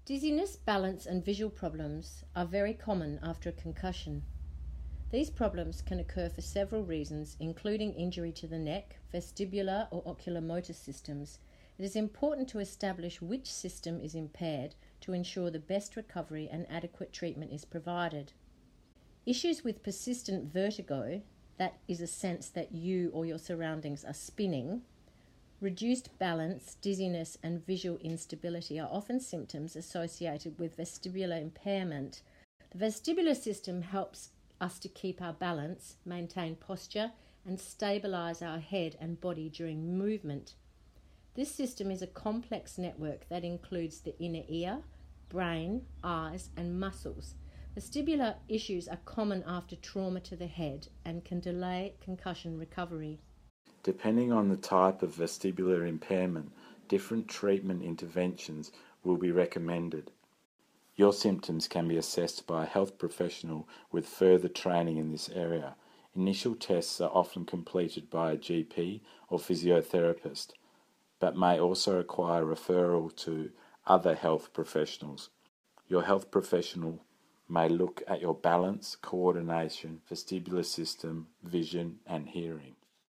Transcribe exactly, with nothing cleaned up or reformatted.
Dizziness, balance and visual problems are very common after a concussion. These problems can occur for several reasons, including injury to the neck, vestibular or oculomotor systems. It is important to establish which system is impaired to ensure the best recovery and adequate treatment is provided. Issues with persistent vertigo, that is a sense that you or your surroundings are spinning, reduced balance, dizziness and visual instability are often symptoms associated with vestibular impairment. The vestibular system helps us to keep our balance, maintain posture and stabilise our head and body during movement. This system is a complex network that includes the inner ear, brain, eyes and muscles. Vestibular issues are common after trauma to the head and can delay concussion recovery. Depending on the type of vestibular impairment, different treatment interventions will be recommended. Your symptoms can be assessed by a health professional with further training in this area. Initial tests are often completed by a G P or physiotherapist, but may also require referral to other health professionals. Your health professional may look at your balance, coordination, vestibular system, vision and hearing.